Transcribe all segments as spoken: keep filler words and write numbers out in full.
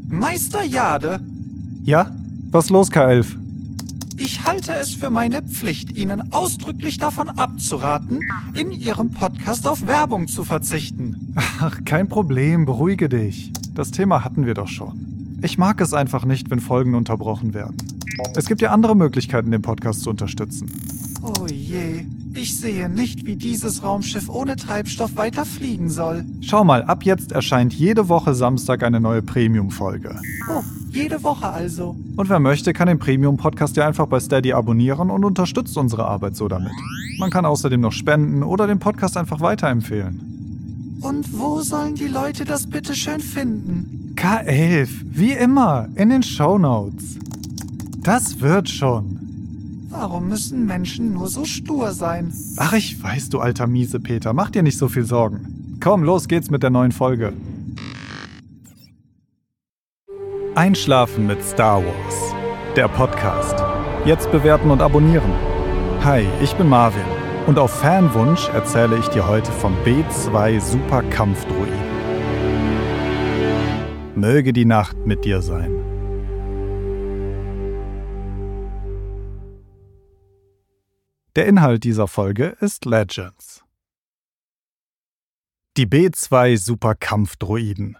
Meister Jade? Ja? Was los, K elf? Ich halte es für meine Pflicht, Ihnen ausdrücklich davon abzuraten, in Ihrem Podcast auf Werbung zu verzichten. Ach, kein Problem, beruhige dich. Das Thema hatten wir doch schon. Ich mag es einfach nicht, wenn Folgen unterbrochen werden. Es gibt ja andere Möglichkeiten, den Podcast zu unterstützen. Oh je, ich sehe nicht, wie dieses Raumschiff ohne Treibstoff weiter fliegen soll. Schau mal, ab jetzt erscheint jede Woche Samstag eine neue Premium-Folge. Oh, jede Woche also. Und wer möchte, kann den Premium-Podcast ja einfach bei Steady abonnieren und unterstützt unsere Arbeit so damit. Man kann außerdem noch spenden oder den Podcast einfach weiterempfehlen. Und wo sollen die Leute das bitte schön finden? K elf, wie immer, in den Shownotes. Das wird schon. Warum müssen Menschen nur so stur sein? Ach, ich weiß, du alter Miesepeter, mach dir nicht so viel Sorgen. Komm, los geht's mit der neuen Folge. Einschlafen mit Star Wars. Der Podcast. Jetzt bewerten und abonnieren. Hi, ich bin Marvin und auf Fanwunsch erzähle ich dir heute vom B zwei Superkampfdroiden. Möge die Nacht mit dir sein. Der Inhalt dieser Folge ist Legends. Die B zwei Superkampfdroiden.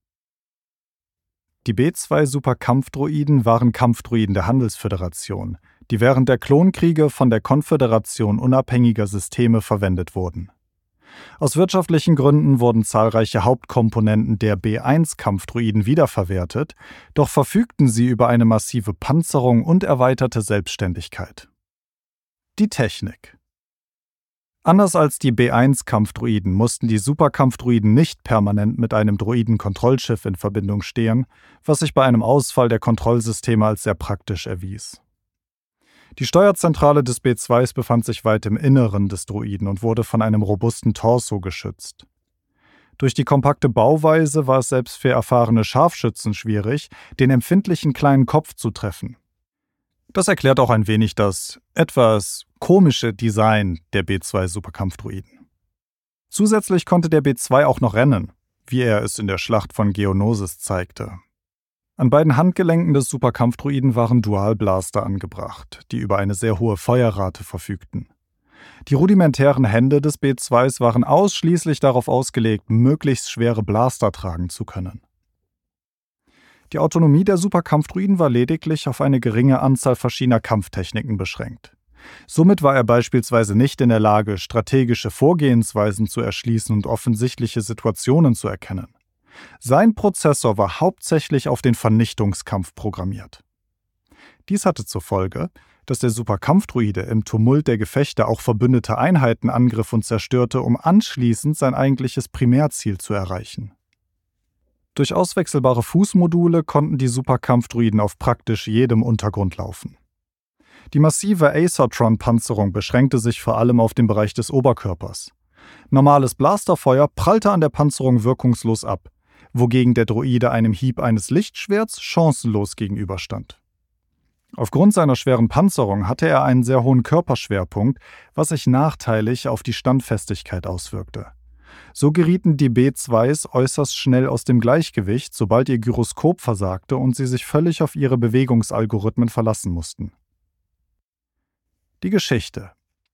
Die B zwei Superkampfdroiden waren Kampfdroiden der Handelsföderation, die während der Klonkriege von der Konföderation unabhängiger Systeme verwendet wurden. Aus wirtschaftlichen Gründen wurden zahlreiche Hauptkomponenten der B eins Kampfdroiden wiederverwertet, doch verfügten sie über eine massive Panzerung und erweiterte Selbstständigkeit. Die Technik. Anders als die B eins Kampfdroiden mussten die Superkampfdroiden nicht permanent mit einem Droiden-Kontrollschiff in Verbindung stehen, was sich bei einem Ausfall der Kontrollsysteme als sehr praktisch erwies. Die Steuerzentrale des B zwei befand sich weit im Inneren des Droiden und wurde von einem robusten Torso geschützt. Durch die kompakte Bauweise war es selbst für erfahrene Scharfschützen schwierig, den empfindlichen kleinen Kopf zu treffen. Das erklärt auch ein wenig das etwas komische Design der B zwei Superkampfdroiden. Zusätzlich konnte der B zwei auch noch rennen, wie er es in der Schlacht von Geonosis zeigte. An beiden Handgelenken des Superkampfdroiden waren Dualblaster angebracht, die über eine sehr hohe Feuerrate verfügten. Die rudimentären Hände des B zwei waren ausschließlich darauf ausgelegt, möglichst schwere Blaster tragen zu können. Die Autonomie der Superkampfdroiden war lediglich auf eine geringe Anzahl verschiedener Kampftechniken beschränkt. Somit war er beispielsweise nicht in der Lage, strategische Vorgehensweisen zu erschließen und offensichtliche Situationen zu erkennen. Sein Prozessor war hauptsächlich auf den Vernichtungskampf programmiert. Dies hatte zur Folge, dass der Superkampfdroide im Tumult der Gefechte auch verbündete Einheiten angriff und zerstörte, um anschließend sein eigentliches Primärziel zu erreichen. Durch auswechselbare Fußmodule konnten die Superkampfdroiden auf praktisch jedem Untergrund laufen. Die massive Acertron-Panzerung beschränkte sich vor allem auf den Bereich des Oberkörpers. Normales Blasterfeuer prallte an der Panzerung wirkungslos ab, wogegen der Droide einem Hieb eines Lichtschwerts chancenlos gegenüberstand. Aufgrund seiner schweren Panzerung hatte er einen sehr hohen Körperschwerpunkt, was sich nachteilig auf die Standfestigkeit auswirkte. So gerieten die B zweis äußerst schnell aus dem Gleichgewicht, sobald ihr Gyroskop versagte und sie sich völlig auf ihre Bewegungsalgorithmen verlassen mussten. Die Geschichte.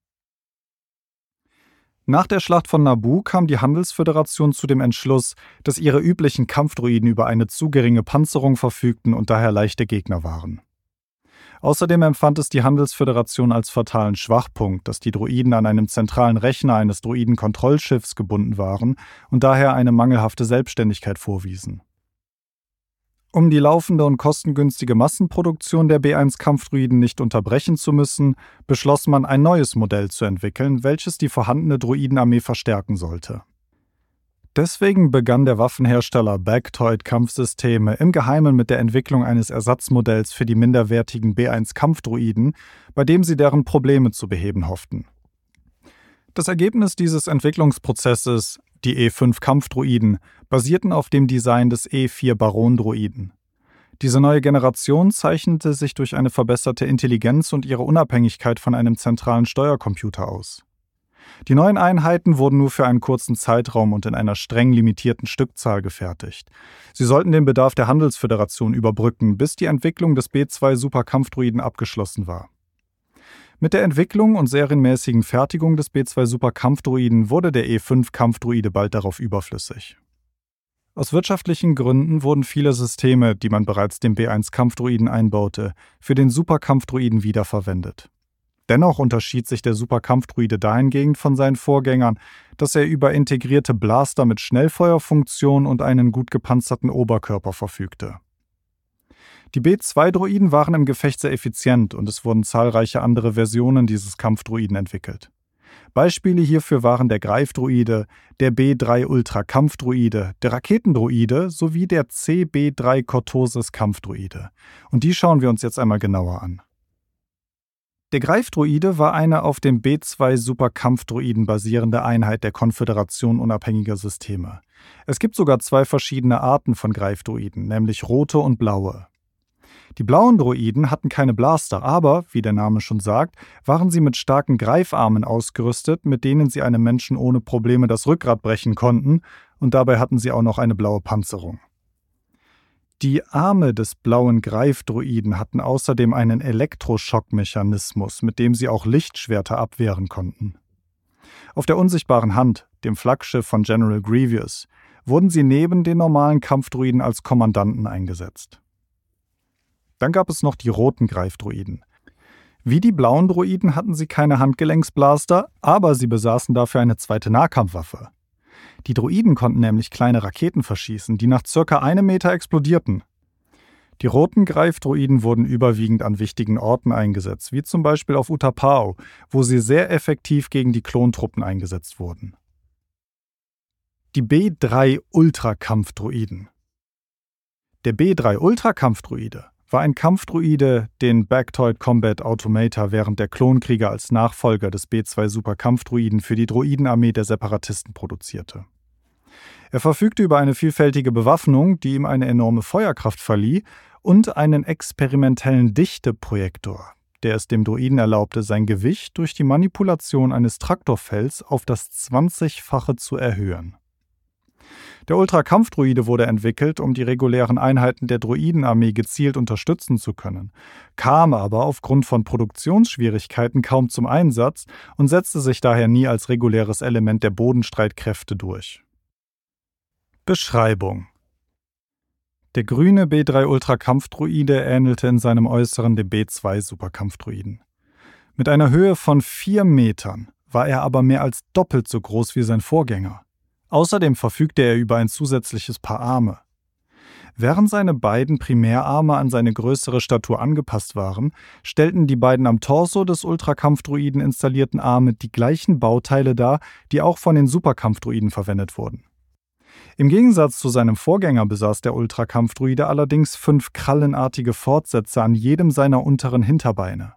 Nach der Schlacht von Naboo kam die Handelsföderation zu dem Entschluss, dass ihre üblichen Kampfdroiden über eine zu geringe Panzerung verfügten und daher leichte Gegner waren. Außerdem empfand es die Handelsföderation als fatalen Schwachpunkt, dass die Droiden an einem zentralen Rechner eines Droiden-Kontrollschiffs gebunden waren und daher eine mangelhafte Selbstständigkeit vorwiesen. Um die laufende und kostengünstige Massenproduktion der B eins Kampfdroiden nicht unterbrechen zu müssen, beschloss man, ein neues Modell zu entwickeln, welches die vorhandene Droidenarmee verstärken sollte. Deswegen begann der Waffenhersteller Bagtoid Kampfsysteme im Geheimen mit der Entwicklung eines Ersatzmodells für die minderwertigen B eins Kampfdroiden, bei dem sie deren Probleme zu beheben hofften. Das Ergebnis dieses Entwicklungsprozesses, die E fünf Kampfdroiden, basierten auf dem Design des E vier Baron-Droiden. Diese neue Generation zeichnete sich durch eine verbesserte Intelligenz und ihre Unabhängigkeit von einem zentralen Steuercomputer aus. Die neuen Einheiten wurden nur für einen kurzen Zeitraum und in einer streng limitierten Stückzahl gefertigt. Sie sollten den Bedarf der Handelsföderation überbrücken, bis die Entwicklung des B zwei Superkampfdroiden abgeschlossen war. Mit der Entwicklung und serienmäßigen Fertigung des B zwei Superkampfdroiden wurde der E fünf Kampfdroide bald darauf überflüssig. Aus wirtschaftlichen Gründen wurden viele Systeme, die man bereits dem B eins Kampfdroiden einbaute, für den Superkampfdroiden wiederverwendet. Dennoch unterschied sich der Superkampfdroide dahingehend von seinen Vorgängern, dass er über integrierte Blaster mit Schnellfeuerfunktion und einen gut gepanzerten Oberkörper verfügte. Die B zwei Droiden waren im Gefecht sehr effizient und es wurden zahlreiche andere Versionen dieses Kampfdroiden entwickelt. Beispiele hierfür waren der Greifdroide, der B drei Ultra Kampfdroide, der Raketendroide sowie der C B drei Cortosis Kampfdroide. Und die schauen wir uns jetzt einmal genauer an. Der Greifdroide war eine auf dem B zwei Superkampfdroiden basierende Einheit der Konföderation unabhängiger Systeme. Es gibt sogar zwei verschiedene Arten von Greifdroiden, nämlich rote und blaue. Die blauen Droiden hatten keine Blaster, aber, wie der Name schon sagt, waren sie mit starken Greifarmen ausgerüstet, mit denen sie einem Menschen ohne Probleme das Rückgrat brechen konnten, und dabei hatten sie auch noch eine blaue Panzerung. Die Arme des blauen Greifdroiden hatten außerdem einen Elektroschockmechanismus, mit dem sie auch Lichtschwerter abwehren konnten. Auf der unsichtbaren Hand, dem Flaggschiff von General Grievous, wurden sie neben den normalen Kampfdroiden als Kommandanten eingesetzt. Dann gab es noch die roten Greifdroiden. Wie die blauen Droiden hatten sie keine Handgelenksblaster, aber sie besaßen dafür eine zweite Nahkampfwaffe. Die Droiden konnten nämlich kleine Raketen verschießen, die nach circa einem Meter explodierten. Die roten Greifdroiden wurden überwiegend an wichtigen Orten eingesetzt, wie zum Beispiel auf Utapao, wo sie sehr effektiv gegen die Klontruppen eingesetzt wurden. Die B drei Ultra Kampfdroiden. Der B drei Ultra Kampfdroide war ein Kampfdroide, den Bactoid Combat Automata während der Klonkrieger als Nachfolger des B zwei Superkampfdroiden für die Droidenarmee der Separatisten produzierte. Er verfügte über eine vielfältige Bewaffnung, die ihm eine enorme Feuerkraft verlieh, und einen experimentellen Dichteprojektor, der es dem Droiden erlaubte, sein Gewicht durch die Manipulation eines Traktorfells auf das zwanzigfache zu erhöhen. Der Ultra-Kampfdroide wurde entwickelt, um die regulären Einheiten der Droidenarmee gezielt unterstützen zu können, kam aber aufgrund von Produktionsschwierigkeiten kaum zum Einsatz und setzte sich daher nie als reguläres Element der Bodenstreitkräfte durch. Beschreibung: Der grüne B drei Ultra-Kampfdroide ähnelte in seinem Äußeren dem B zwei Superkampfdroiden. Mit einer Höhe von vier Metern war er aber mehr als doppelt so groß wie sein Vorgänger. Außerdem verfügte er über ein zusätzliches Paar Arme. Während seine beiden Primärarme an seine größere Statur angepasst waren, stellten die beiden am Torso des Ultrakampfdroiden installierten Arme die gleichen Bauteile dar, die auch von den Superkampfdroiden verwendet wurden. Im Gegensatz zu seinem Vorgänger besaß der Ultrakampfdroide allerdings fünf krallenartige Fortsätze an jedem seiner unteren Hinterbeine.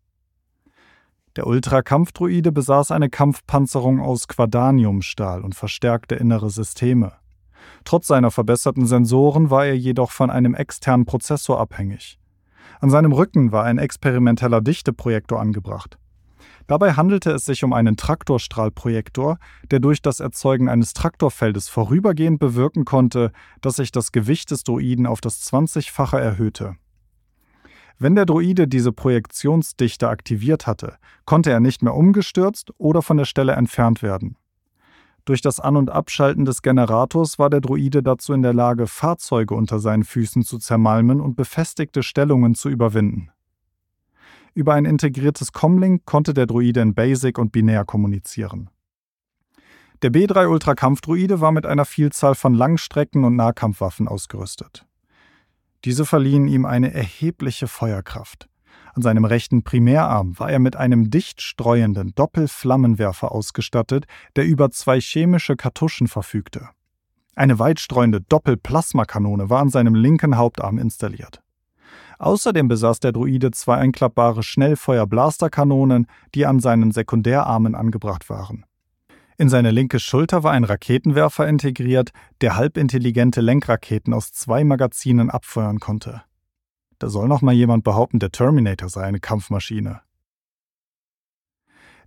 Der Ultra-Kampfdroide besaß eine Kampfpanzerung aus Quadaniumstahl und verstärkte innere Systeme. Trotz seiner verbesserten Sensoren war er jedoch von einem externen Prozessor abhängig. An seinem Rücken war ein experimenteller Dichteprojektor angebracht. Dabei handelte es sich um einen Traktorstrahlprojektor, der durch das Erzeugen eines Traktorfeldes vorübergehend bewirken konnte, dass sich das Gewicht des Droiden auf das zwanzigfache erhöhte. Wenn der Droide diese Projektionsdichte aktiviert hatte, konnte er nicht mehr umgestürzt oder von der Stelle entfernt werden. Durch das An- und Abschalten des Generators war der Droide dazu in der Lage, Fahrzeuge unter seinen Füßen zu zermalmen und befestigte Stellungen zu überwinden. Über ein integriertes Comlink konnte der Droide in Basic und Binär kommunizieren. Der B drei Ultra-Kampfdroide war mit einer Vielzahl von Langstrecken- und Nahkampfwaffen ausgerüstet. Diese verliehen ihm eine erhebliche Feuerkraft. An seinem rechten Primärarm war er mit einem dicht streuenden Doppelflammenwerfer ausgestattet, der über zwei chemische Kartuschen verfügte. Eine weitstreuende Doppelplasmakanone war an seinem linken Hauptarm installiert. Außerdem besaß der Droide zwei einklappbare Schnellfeuer-Blasterkanonen, die an seinen Sekundärarmen angebracht waren. In seine linke Schulter war ein Raketenwerfer integriert, der halbintelligente Lenkraketen aus zwei Magazinen abfeuern konnte. Da soll noch mal jemand behaupten, der Terminator sei eine Kampfmaschine.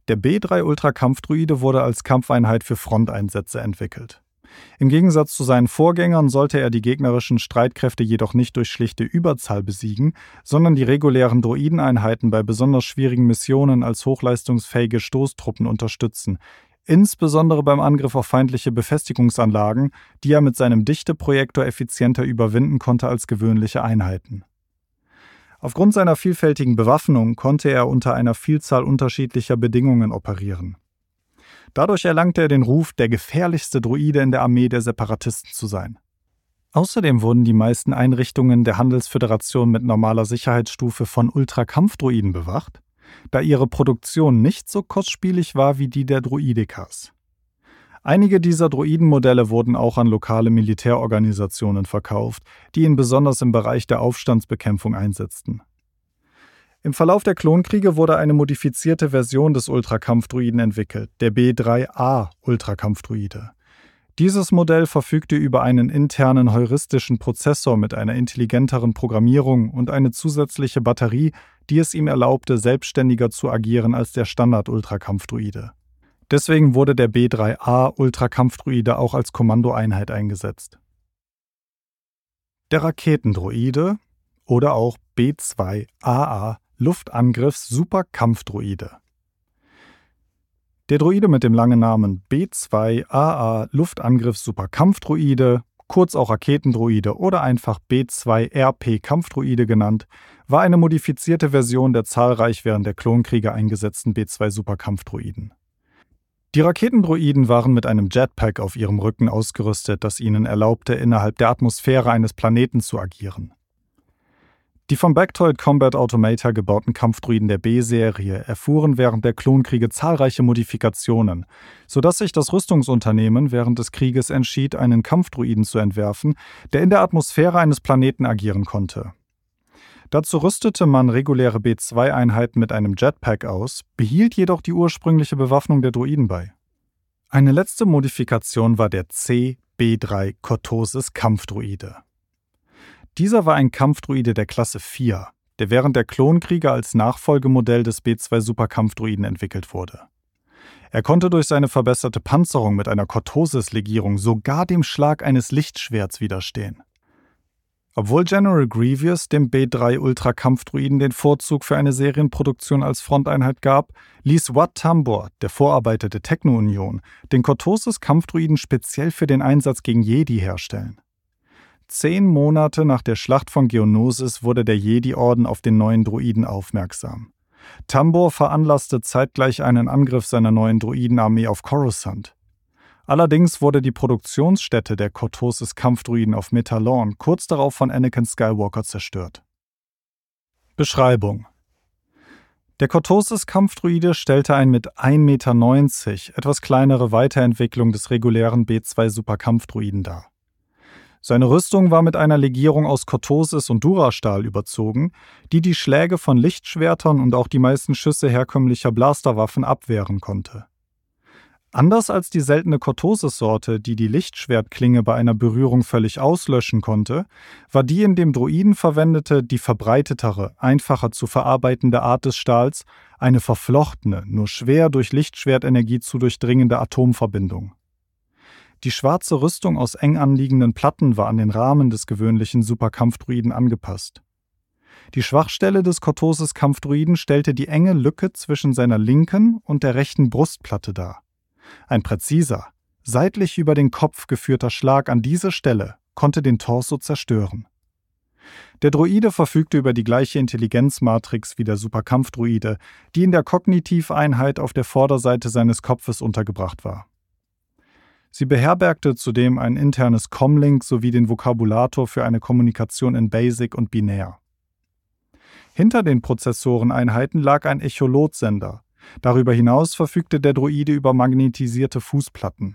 Der B drei Ultra-Kampfdruide wurde als Kampfeinheit für Fronteinsätze entwickelt. Im Gegensatz zu seinen Vorgängern sollte er die gegnerischen Streitkräfte jedoch nicht durch schlichte Überzahl besiegen, sondern die regulären Droideneinheiten bei besonders schwierigen Missionen als hochleistungsfähige Stoßtruppen unterstützen, insbesondere beim Angriff auf feindliche Befestigungsanlagen, die er mit seinem Dichteprojektor effizienter überwinden konnte als gewöhnliche Einheiten. Aufgrund seiner vielfältigen Bewaffnung konnte er unter einer Vielzahl unterschiedlicher Bedingungen operieren. Dadurch erlangte er den Ruf, der gefährlichste Droide in der Armee der Separatisten zu sein. Außerdem wurden die meisten Einrichtungen der Handelsföderation mit normaler Sicherheitsstufe von Ultra-Kampfdruiden bewacht, da ihre Produktion nicht so kostspielig war wie die der Droidekas. Einige dieser Droidenmodelle wurden auch an lokale Militärorganisationen verkauft, die ihn besonders im Bereich der Aufstandsbekämpfung einsetzten. Im Verlauf der Klonkriege wurde eine modifizierte Version des Ultrakampfdruiden entwickelt, der B drei A Ultrakampfdruide. Dieses Modell verfügte über einen internen heuristischen Prozessor mit einer intelligenteren Programmierung und eine zusätzliche Batterie, die es ihm erlaubte, selbstständiger zu agieren als der Standard-Ultrakampfdruide. Deswegen wurde der B drei A Ultrakampfdruide auch als Kommandoeinheit eingesetzt. Der Raketendruide oder auch B zwei A A Luftangriffs-Superkampfdruide. Der Droide mit dem langen Namen B zwei A A Luftangriffs-Superkampfdruide, kurz auch Raketendruide oder einfach B zwei R P Kampfdruide genannt, war eine modifizierte Version der zahlreich während der Klonkriege eingesetzten B zwei Superkampfdruiden. Die Raketendruiden waren mit einem Jetpack auf ihrem Rücken ausgerüstet, das ihnen erlaubte, innerhalb der Atmosphäre eines Planeten zu agieren. Die von Bactoid Combat Automata gebauten Kampfdruiden der B-Serie erfuhren während der Klonkriege zahlreiche Modifikationen, sodass sich das Rüstungsunternehmen während des Krieges entschied, einen Kampfdruiden zu entwerfen, der in der Atmosphäre eines Planeten agieren konnte. Dazu rüstete man reguläre B zwei Einheiten mit einem Jetpack aus, behielt jedoch die ursprüngliche Bewaffnung der Droiden bei. Eine letzte Modifikation war der C B drei Cortosis Kampfdruide. Dieser war ein Kampfdruide der Klasse vier, der während der Klonkriege als Nachfolgemodell des B zwei Superkampfdruiden entwickelt wurde. Er konnte durch seine verbesserte Panzerung mit einer Cortosis-Legierung sogar dem Schlag eines Lichtschwerts widerstehen. Obwohl General Grievous dem B drei Ultra-Kampfdruiden den Vorzug für eine Serienproduktion als Fronteinheit gab, ließ Wat Tambor, der Vorarbeiter der Techno-Union, den Cortosis-Kampfdruiden speziell für den Einsatz gegen Jedi herstellen. Zehn Monate nach der Schlacht von Geonosis wurde der Jedi-Orden auf den neuen Droiden aufmerksam. Tambor veranlasste zeitgleich einen Angriff seiner neuen Droidenarmee auf Coruscant. Allerdings wurde die Produktionsstätte der Cortosis-Kampfdruiden auf Metalorn kurz darauf von Anakin Skywalker zerstört. Beschreibung: Der Cortosis-Kampfdruide stellte eine mit ein Meter neunzig etwas kleinere Weiterentwicklung des regulären B zwei Superkampfdruiden dar. Seine Rüstung war mit einer Legierung aus Cortosis und Durastahl überzogen, die die Schläge von Lichtschwertern und auch die meisten Schüsse herkömmlicher Blasterwaffen abwehren konnte. Anders als die seltene Cortosis-Sorte, die die Lichtschwertklinge bei einer Berührung völlig auslöschen konnte, war die in dem Droiden verwendete, die verbreitetere, einfacher zu verarbeitende Art des Stahls eine verflochtene, nur schwer durch Lichtschwertenergie zu durchdringende Atomverbindung. Die schwarze Rüstung aus eng anliegenden Platten war an den Rahmen des gewöhnlichen Superkampfdruiden angepasst. Die Schwachstelle des Cortosis-Kampfdruiden stellte die enge Lücke zwischen seiner linken und der rechten Brustplatte dar. Ein präziser, seitlich über den Kopf geführter Schlag an diese Stelle konnte den Torso zerstören. Der Droide verfügte über die gleiche Intelligenzmatrix wie der Superkampfdruide, die in der Kognitiveinheit auf der Vorderseite seines Kopfes untergebracht war. Sie beherbergte zudem ein internes Comlink sowie den Vokabulator für eine Kommunikation in Basic und Binär. Hinter den Prozessoreneinheiten lag ein Echolotsender. Darüber hinaus verfügte der Droide über magnetisierte Fußplatten.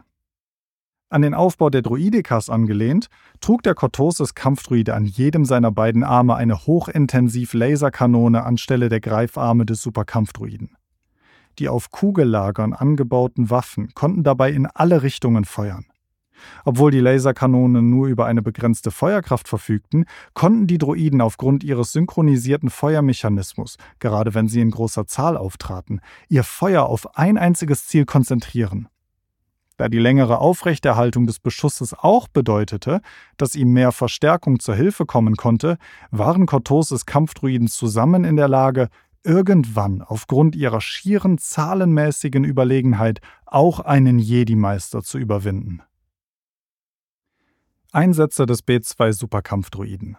An den Aufbau der Droidekas angelehnt, trug der Cortosis-Kampfdruide an jedem seiner beiden Arme eine hochintensiv Laserkanone anstelle der Greifarme des Superkampfdruiden. Die auf Kugellagern angebauten Waffen konnten dabei in alle Richtungen feuern. Obwohl die Laserkanonen nur über eine begrenzte Feuerkraft verfügten, konnten die Droiden aufgrund ihres synchronisierten Feuermechanismus, gerade wenn sie in großer Zahl auftraten, ihr Feuer auf ein einziges Ziel konzentrieren. Da die längere Aufrechterhaltung des Beschusses auch bedeutete, dass ihm mehr Verstärkung zur Hilfe kommen konnte, waren Cortosis Kampfdroiden zusammen in der Lage, irgendwann aufgrund ihrer schieren zahlenmäßigen Überlegenheit auch einen Jedi-Meister zu überwinden. Einsätze des B zwei Superkampfdroiden.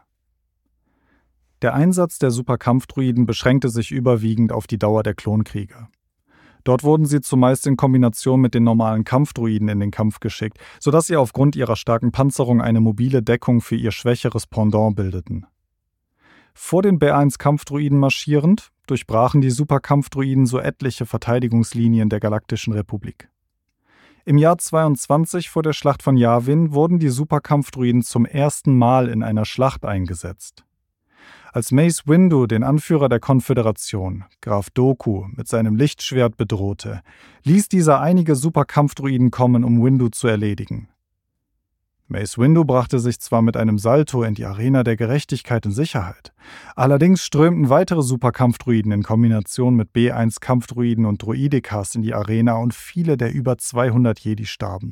Der Einsatz der Superkampfdroiden beschränkte sich überwiegend auf die Dauer der Klonkriege. Dort wurden sie zumeist in Kombination mit den normalen Kampfdroiden in den Kampf geschickt, sodass sie aufgrund ihrer starken Panzerung eine mobile Deckung für ihr schwächeres Pendant bildeten. Vor den B eins Kampfdroiden marschierend, durchbrachen die Superkampfdroiden so etliche Verteidigungslinien der Galaktischen Republik. Im Jahr zweiundzwanzig vor der Schlacht von Yavin wurden die Superkampfdroiden zum ersten Mal in einer Schlacht eingesetzt. Als Mace Windu den Anführer der Konföderation, Graf Dooku, mit seinem Lichtschwert bedrohte, ließ dieser einige Superkampfdroiden kommen, um Windu zu erledigen. Mace Windu brachte sich zwar mit einem Salto in die Arena der Gerechtigkeit in Sicherheit, allerdings strömten weitere Superkampfdroiden in Kombination mit B eins Kampfdroiden und Droidekas in die Arena und viele der über zweihundert Jedi starben.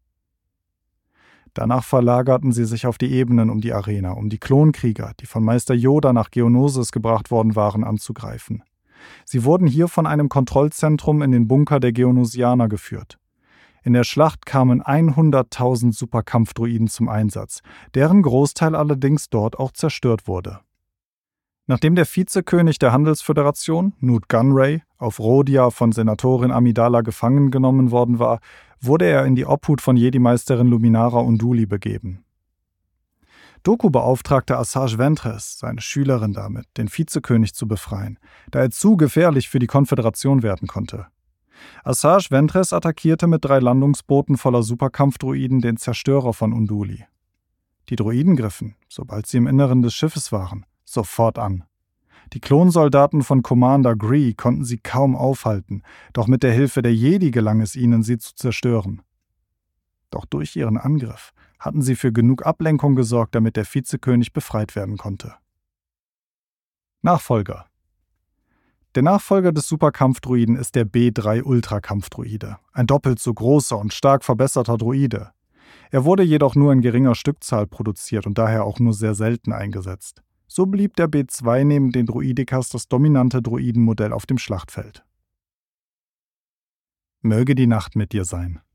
Danach verlagerten sie sich auf die Ebenen um die Arena, um die Klonkrieger, die von Meister Yoda nach Geonosis gebracht worden waren, anzugreifen. Sie wurden hier von einem Kontrollzentrum in den Bunker der Geonosianer geführt. In der Schlacht kamen hunderttausend Superkampfdroiden zum Einsatz, deren Großteil allerdings dort auch zerstört wurde. Nachdem der Vizekönig der Handelsföderation, Nute Gunray, auf Rhodia von Senatorin Amidala gefangen genommen worden war, wurde er in die Obhut von Jedi-Meisterin Luminara Unduli begeben. Dooku beauftragte Asajj Ventress, seine Schülerin, damit, den Vizekönig zu befreien, da er zu gefährlich für die Konföderation werden konnte. Asajj Ventress attackierte mit drei Landungsbooten voller Superkampfdroiden den Zerstörer von Unduli. Die Droiden griffen, sobald sie im Inneren des Schiffes waren, sofort an. Die Klonsoldaten von Commander Gree konnten sie kaum aufhalten, doch mit der Hilfe der Jedi gelang es ihnen, sie zu zerstören. Doch durch ihren Angriff hatten sie für genug Ablenkung gesorgt, damit der Vizekönig befreit werden konnte. Nachfolger. Der Nachfolger des Superkampfdroiden ist der B drei Ultra-Kampfdroide, ein doppelt so großer und stark verbesserter Droide. Er wurde jedoch nur in geringer Stückzahl produziert und daher auch nur sehr selten eingesetzt. So blieb der B zwei neben den Droidekas das dominante Droidenmodell auf dem Schlachtfeld. Möge die Nacht mit dir sein.